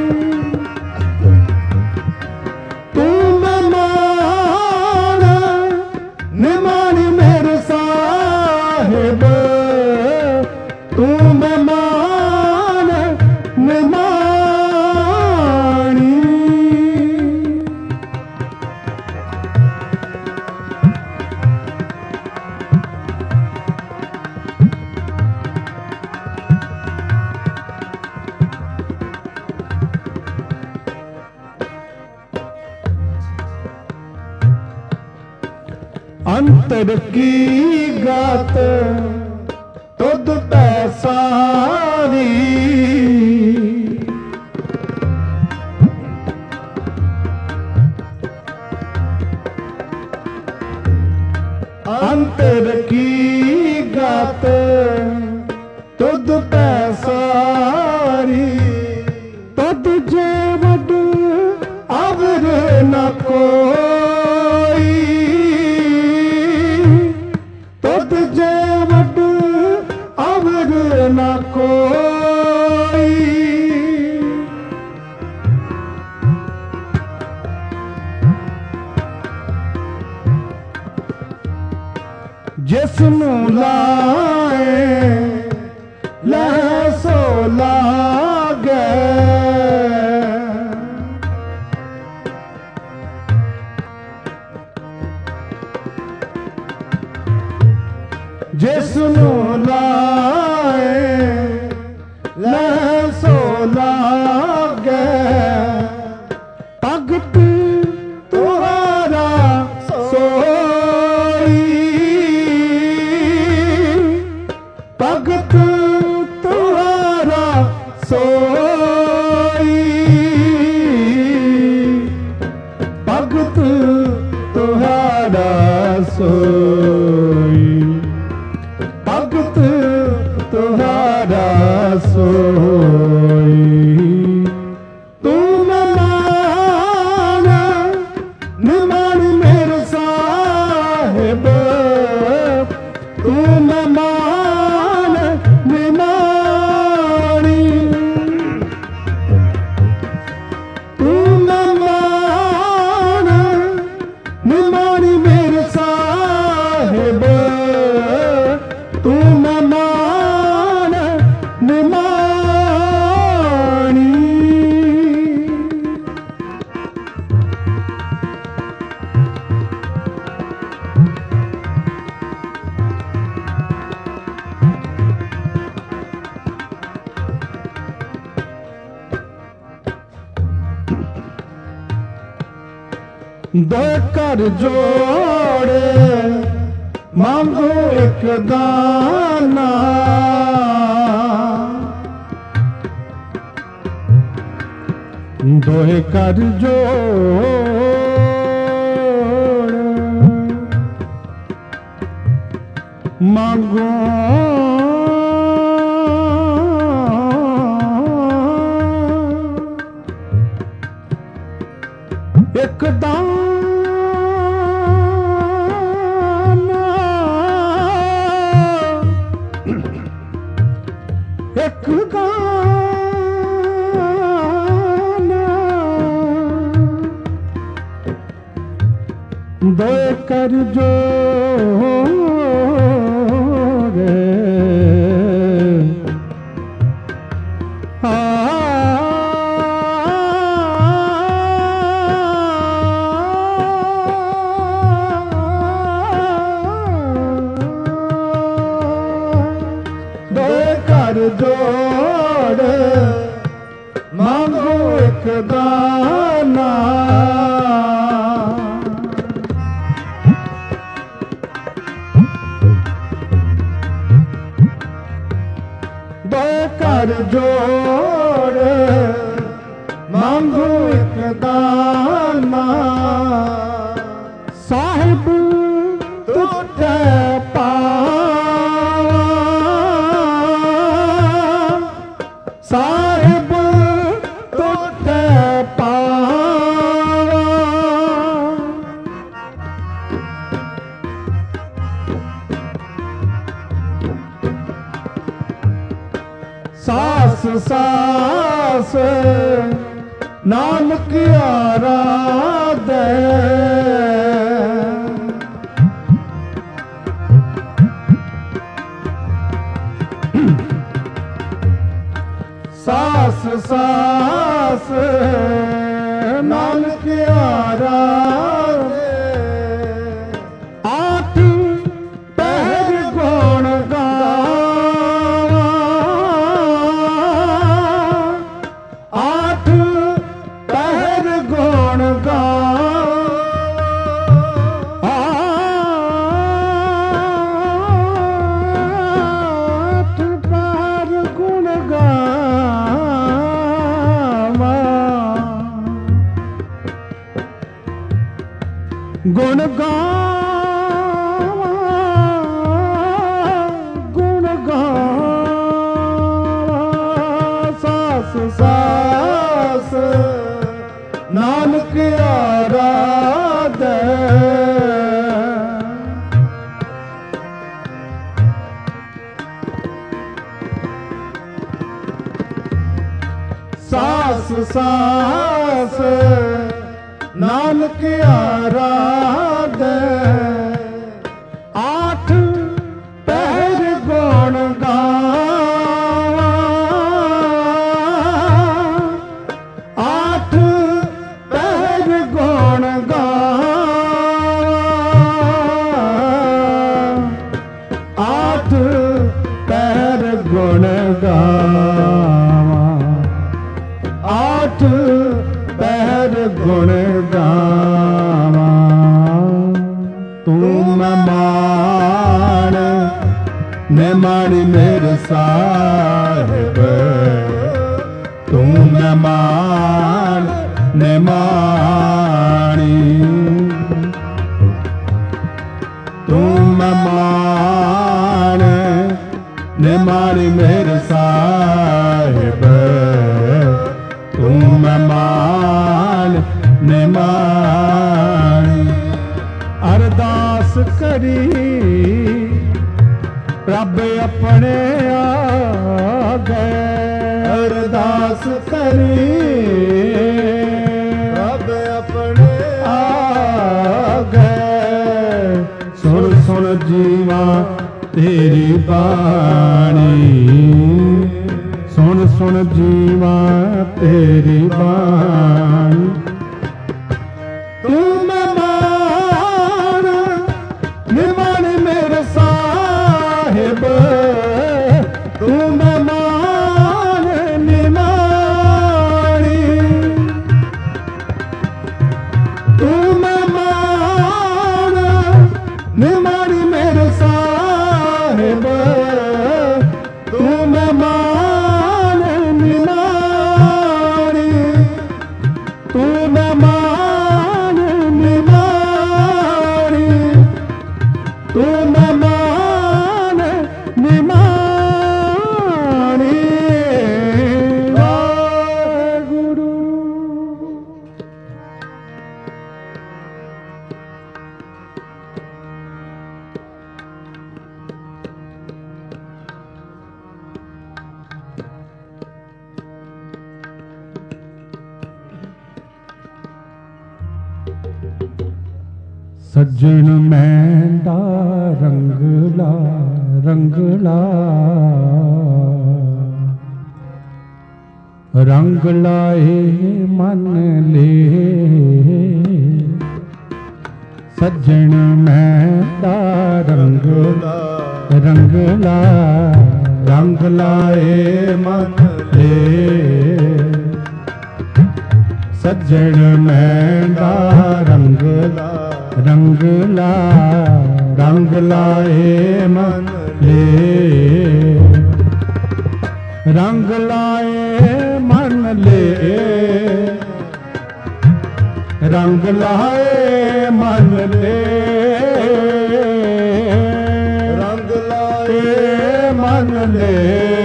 तू मान निमानी मेरे साहिब, तू मान निमानी। अंतर की गात तुद पैसारी, अंतर की गात तुद पैसारी, तुद जे वड अवर न कोई, तुद जे वड अवर न कोई। जिसनू लाए लह सो लागे, जिसनू लाए लह सो लागे, भगत तुहारा सोई, भगत तुहारा सोई, भगत तुहारा सोई, भगत तुहारा सोई। तू मान निमान मेरे साहिब, तू मान निमानी, तू मान निमानी मेरे साहिब, तू मान निमानी। दो कर जोड़े ਮੰਗੋ ਇੱਕ ਦਾਨਾ ਦੋਹੇ ਕਰ ਜੋੜ ਮੰਗੋ ਇੱਕ ਦਾਨਾ ਇੱਕ ਗਾਨਾ ਦੋਏ ਕਰ ਜੋੜੇ ਜੋੜ ਮੰਗੋ ਇੱਕ ਦਾਨਾ ਦੋ ਕਰ ਜੋੜ ਮੰਗੋ ਇੱਕ ਦਾਨਾ ਸਾਹਿਬ ਤੁਠੇ ਸਾਹਿਬ ਤੁਠੇ ਪਾਵਾ ਸਾਸ ਸਾਸ ਨਾਨਕ ਆਰਾਧੈ ਸਾਸ ਸਾਸ ਨਾਨਕ ਆਰਾਧੇ ਆਠ ਪਹਿਰ ਗੁਣ ਗਾਵਾਂ ਆਠ ਪਹਿਰ ਗੁਣ ਗਾਵਾਂ ਆਠ ਪਹਿਰ ਗੁਣ ਗਾਵਾਂ ਗੁਣ ਗਾਵਾਂ ਗੁਣ ਗਾਵਾਂ ਸਾਸ ਸਾਸ ਨਾਨਕ ਆਰਾਧੈ ਸਾਸ ਸਾਸ ਨਾਨਕ ਆਰਾਧੈ ਆਠ ਪਹਿਰ ਗੁਣ ਗਾਵਾਂ ਆਠ ਪਹਿਰ ਗੁਣ ਗਾਵਾਂ ਆਠ ਪਹਿਰ ਗੁਣ ਗਾਵਾਂ ਆਠ ਪਹਿਰ ਗੁਣ ਗਾਵਾਂ ਤੂੰ ਮਹਿਮਾਨ ਨੇ ਮਾਣੀ ਮੇਰੇ ਸਾਹਿਬ ਤੂੰ ਮਹਿਮਾਨ ਨੇ ਮਾਣੀ ਤੂੰ ਮਹਿਮਾਨ ਨੇ ਮਾਣੀ ਮੇਰੇ ਸਾਹਿਬ ਤੂੰ ਮਹਿਮਾਨ ਨੇ ਮਾਣੀ ਅਰਦਾਸ ਕਰੀ ਰੱਬ ਆਪਣੇ ਆ ਗਏ ਅਰਦਾਸ ਕਰੀ ਰੱਬ ਆਪਣੇ ਆ ਗਏ ਸੁਣ ਸੁਣ ਜੀਵਾ ਤੇਰੀ ਬਾਣੀ ਸੁਣ ਸੁਣ ਜੀਵਾ ਤੇਰੀ ਬਾਣੀ ਤੂੰ ਮਹਿਮਾਨ ਨਿਮਾਣ ਮੇਰੇ ਸਾਹਿਬ ਤੂੰ ਮਹਿਮਾਨ ਨਿਮਾਣੀ ਤੂੰ ਮਹਿਮਾਨ ਨਿਮਾਣੀ ਮੇਰੇ ਸੱਜਣ ਮੈਂਦਾ ਰੰਗਲਾ ਰੰਗਲਾ ਰੰਗ ਲਾਏ ਮਨ ਲੈ ਸੱਜਣ ਮੈਂਦਾ ਰੰਗਲਾ ਰੰਗਲਾ ਰੰਗ ਲਾਏ ਮਨ ਲੈ ਸੱਜਣ ਮੈਂਦਾ ਰੰਗਲਾ ਰੰਗਲਾ ਰੰਗ ਲਾਏ ਮਨ ਲੈ ਰੰਗ ਲਾਏ ਮਨ ਲੈ ਰੰਗ ਲਾਏ ਮਨ ਲੈ ਰੰਗ ਲਾਏ ਮਨ ਲੈ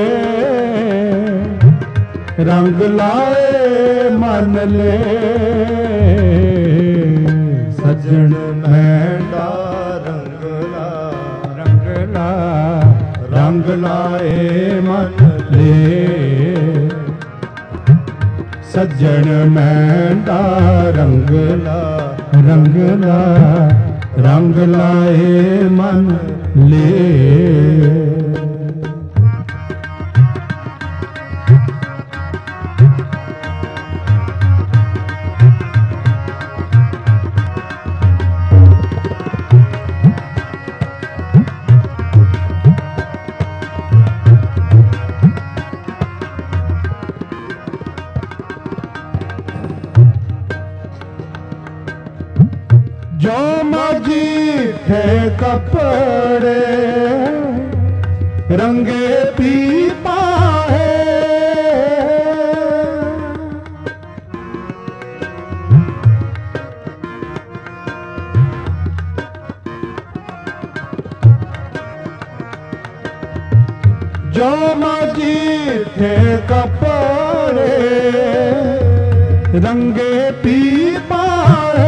ਰੰਗ ਲਾਏ ਮਨ ਲੈ ਸੱਜਣ ਮੈਂਦਾ ਰੰਗਲਾ ਰੰਗਲਾ ਰੰਗ ਲਾਏ ਮਨ ਲੈ ਸੱਜਣ ਮੈਂਦਾ ਰੰਗਲਾ ਰੰਗਲਾ ਰੰਗ ਲਾਏ ਮਨ ਲੈ ਜੋ ਮਜੀਠੇ ਕੱਪੜੇ ਰੰਗੇ ਪੀ ਪਾਏ ਜੋ ਮਜੀਠੇ ਕੱਪੜੇ ਰੰਗੇ ਪੀ ਪਾਏ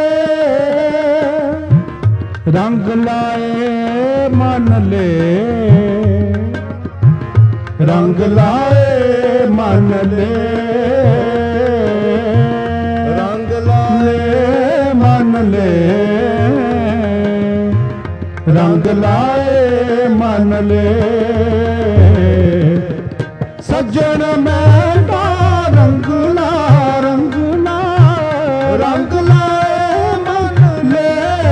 ਰੰਗ ਲਾਏ ਮਨ ਲੈ ਰੰਗ ਲਾਏ ਮਨ ਲੈ ਰੰਗ ਲਾਏ ਮਨ ਲੈ ਰੰਗ ਲਾਏ ਮਨ ਲੈ ਸੱਜਣ ਮੈਂਦਾ ਰੰਗਲਾ ਰੰਗਲਾ ਰੰਗ ਲਾਏ ਮਨ ਲੈ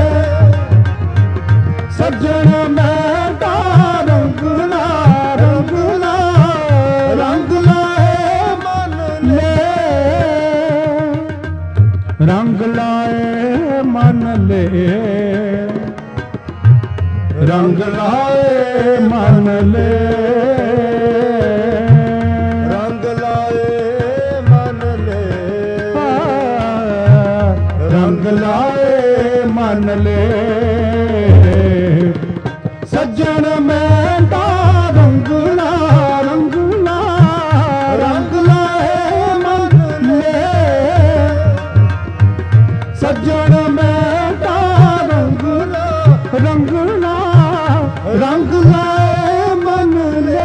ਸੱਜਣ ਮੈਂਦਾ ਰੰਗਲਾ ਰੰਗਲਾ ਰੰਗ ਲਾਏ ਮਨ ਲੈ ਰੰਗ ਲਾਏ ਮਨ ਲੈ ਰੰਗ ਲਾਏ ਮਨ ਲੈ ਰੰਗ ਲਾਏ ਮਨ ਲੈ ਰੰਗ ਲਾਏ ਮਨ ਲੈ ਸੱਜਣ ਮੈਂਦਾ ਰੰਗਲਾ ਰੰਗਲਾ ਰੰਗ ਲਾਏ ਮਨ ਲੈ ਸੱਜਣ ਮੈਂਦਾ ਰੰਗਲਾ ਰੰਗਲਾ ਰੰਗ ਲਾਏ ਮਨ ਲੈ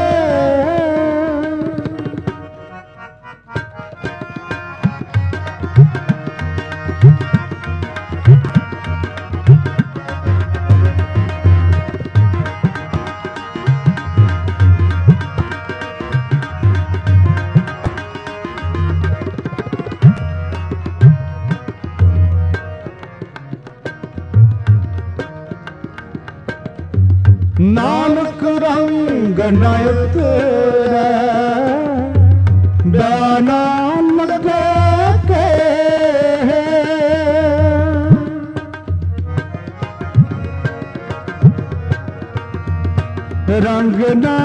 ਨਾਨਕ ਰੰਗ ਨ ਉਤਰੈ ਦਾਨਾ ਲੱਗੇ ਕੇ ਰੰਗ ਨਾ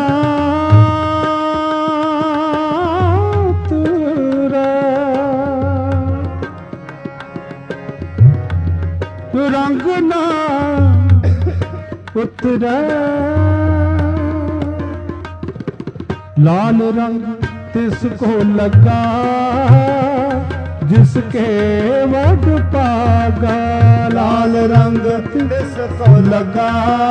ਉਤਰੈ ਰੰਗ ਨਾ ਉਤਰੈ लाल रंग तिसको लगा जिसके वड पागा लाल रंग तिसको लगा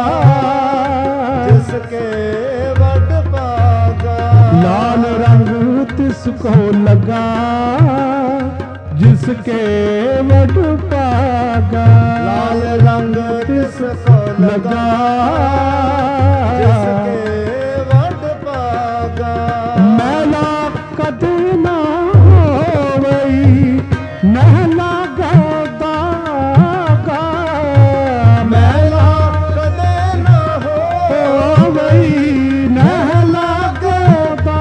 जिसके वड पागा लाल रंग तिसको लगा जिसके वड पागा लाल ਲੱਗਾ ਜਿਸ ਕੇ ਵੱਡ ਭਾਗਾ ਮੈਲਾ ਕਦੇ ਨਾ ਹੋਵਈ ਮਹਿਲਾ ਗਦਾ ਕਾ ਮੈਲਾ ਕਦੇ ਨਾ ਹੋਵਈ ਮਹਿਲਾ ਗਦਾ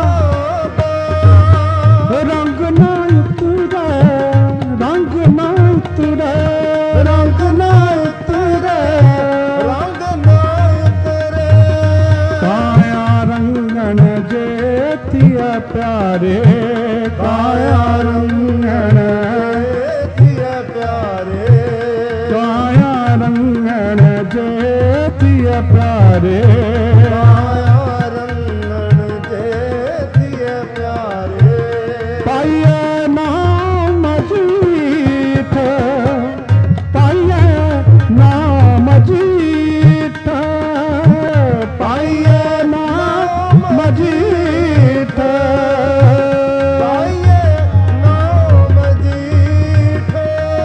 ਰੰਗ ਨਾ ਉਤਰੇ ਰੰਗ ਨਾ ਉਤਰੇ ਰੰਗ ਨਾ ਉਤਰੇ ਰੰਗ ਨਾ ਉਤਰੇ ਕਾਇਆ ਰੰਗਣ ਜੇਤੀਆ ਪਿਆਰੇ ਕਾਇਆ ਰੰਗਣ ਥੀਏ ਪਿਆਰੇ ਕਾਇਆ ਰੰਗਣ ਜੇਤੀਆ ਪਿਆਰੇ ਕਾਇਆ ਰੰਗਣ ਦੇ ਥੀਏ ਪਿਆਰੇ ਪਾਈਏ ਨਾਮ ਜੀਠ ਪਾਈਏ ਨਾਮ ਜੀਠ ਪਾਈਏ ਨਾਮ ਜੀਠ ਪਾਈਏ ਨਾਮ ਜੀਠ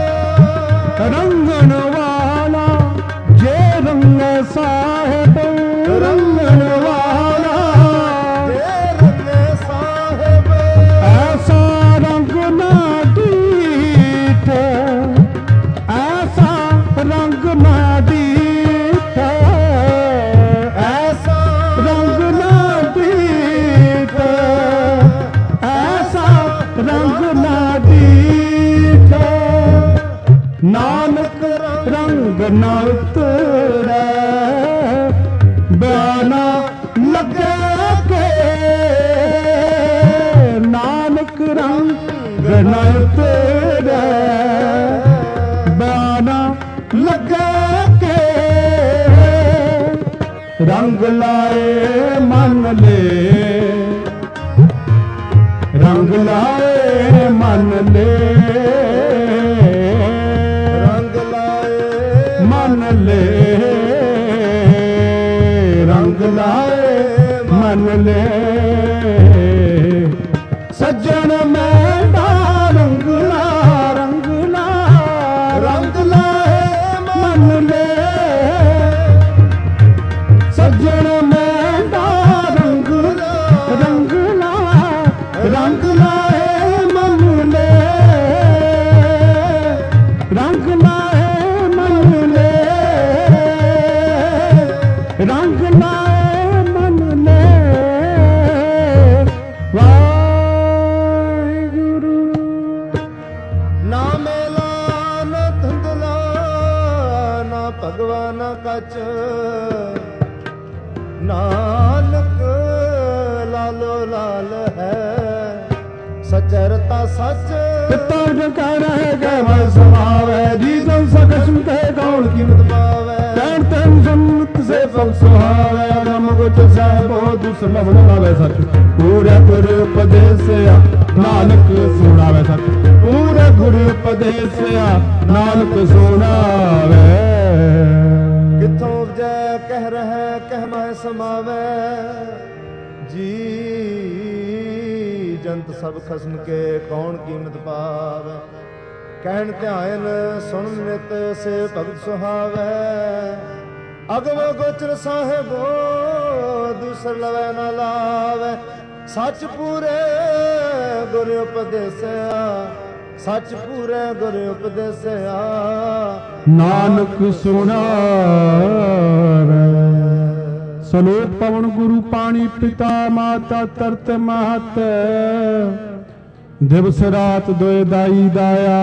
ਰੰਗਣ ਵਾਲਾ ਜੇ ਰੰਗ ਸਾਹਿਬ ਰੰਗਣ ਵਾਲਾ ਜੇ ਰੰਗ ਸਾਹਿਬ ਐਸਾ ਰੰਗ ਨਾ ਦੀਠ ਐਸਾ ਰੰਗ ਨਾ ਦੀਠ ਐਸਾ ਰੰਗ ਨਾ ਦੀਠ ਐਸਾ ਰੰਗ ਨਾ ਦੀਠ ਨਾਨਕ ਰੰਗ ਨਾ ਉਤਰੈ ਬਿਆਨਾ ਲੱਗੇ ਕੇ ਨਾਨਕ ਰੰਗ ਨਾ ਉਤਰੈ ਬਿਆਨਾ ਲੱਗੇ ਕੇ ਰੰਗ ਲਾਏ ਮਨ ਲੈ ਰੰਗ ਲਾਏ ਮਨ ਲੈ ਰੰਗ ਲਾਏ ਮਨ ਲੈ ਰੰਗ ਲਾਏ ਮਨ ਲੈ ਸੱਜਣ ਮੈਂਡਾ ਰੰਗ ਲਾ ਰੰਗ ਲਾ ਰੰਗ ਲਾਏ ਮਨ ਲੈ ਸੱਜਣ ਮੈਂਡਾ ਰੰਗ ਰੰਗ ਲਾ ਰੰਗ ਲਾਏ ਮਨ ਲੈ ਰੰਗ ਲਾਏ ਮਨ ਲੈ ਰੰਗ ਲਾਏ ਮਨ ਲੈ ਵਾਹਿਗੁਰੂ ਨਾ ਮੇਲਾ ਨਾ ਧੁੰਦਲਾ ਨਾ ਭਗਵਾਨ ਕਚ ਨਾਨਕ ਲਾਲੋ ਲਾਲ ਹੈ ਸਚਰਤਾ ਸੱਚ ਪਿਤਾ ਜੋ ਕਹਿ ਰਹੇ ਗਏ ਮੈਂ ਸਮਾਵੇ ਜੀ ਜਨ ਸਕ ਸੁਤੇ ਕੌਣ ਕੀਮਤ ਪਾਵੇ ਕਹਿਣ ਤੈਨ ਸੰਤ ਸੇ ਫਲ ਸੁਹਾਵੇ ਰਮ ਗੁਚ ਸਾਹਿਬੋ ਦੁਸਲਭ ਨਾਵੇ ਸਚ ਪੂਰੇ ਗੁਰ ਉਪਦੇਸਿਆ ਨਾਨਕ ਸੁਣਾਵੇ ਸਚ ਪੂਰੇ ਗੁਰ ਉਪਦੇਸਿਆ ਨਾਨਕ ਸੁਣਾਵੇ ਕਿੱਥੋਂ ਉਪਜੈ ਕਹਿ ਰਹਿ ਕਹਿ ਮੈਂ ਸਮਾਵੇ ਜੀ ਜੰਤ ਸਭ ਖਸਮ ਕੇ ਕੌਣ ਕੀਮਤ ਪਾਵੇ ਕਹਿਣ ਧਿਆਨ ਸੁਣ ਨਿਤ ਸੇ ਭਗਤ ਸੁਹਾਵੇ ਅਗਵ ਗੋਚਰ ਸਾਹਿਬੋ ਦੂਸਰ ਲਵੈ ਨਾ ਲਾਵੇ ਸੱਚ ਪੂਰੇ ਗੁਰ ਉਪਦੇਸਿਆ ਸੱਚ ਪੂਰੇ ਗੁਰ ਉਪਦੇਸਿਆ ਨਾਨਕ ਸੁਣਾਵੇ ਸਲੋਕ ਪਵਨ ਗੁਰੂ ਪਾਣੀ ਪਿਤਾ ਮਾਤਾ ਤਰਤ ਮਹਤ ਦਿਵਸ ਰਾਤ ਦੋਇ ਦਾਈ ਦਾਇਆ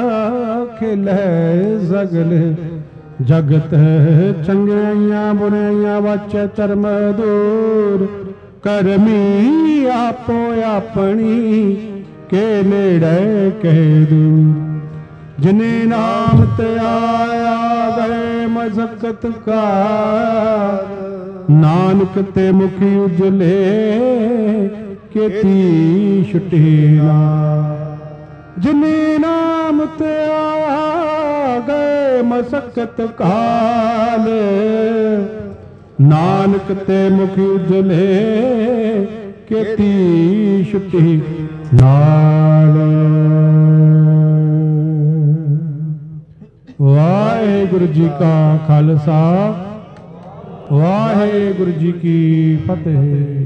ਖਿਲੇ ਜ਼ਗਲੇ ਜਗਤ ਚੰਗਿਆਈਆਂ ਬੁਰਾਈਆਂ ਵਾਚੈ ਧਰਮ ਦੂਰ ਕਰਮੀ ਆਪੋ ਆਪਣੀ ਕੇ ਨੇੜੇ ਕਹਿ ਦੂਰ ਜਿਨੇ ਨਾਮ ਤੇ ਆਇਆ ਗਏ ਮਜ਼ਕਤ ਕਾ ਨਾਨਕ ਤੇ ਮੁਖੀ ਉਜਲੇ ਕੀਤੀ ਛੁਟੀਨਾ ਜਿਨੇ ਨਾਮ ਤੇ ਆ ਗਏ ਮਸਕਤ ਕਾਲ ਨਾਨਕ ਤੇ ਮੁਖੀ ਉਜਲੇ ਕੀਤੀ ਛੁਟੀ ਨਾਲ ਵਾਹਿਗੁਰੂ ਜੀ ਕਾ ਖਾਲਸਾ ਵਾਹਿਗੁਰੂ ਜੀ ਕੀ ਫਤਿਹ।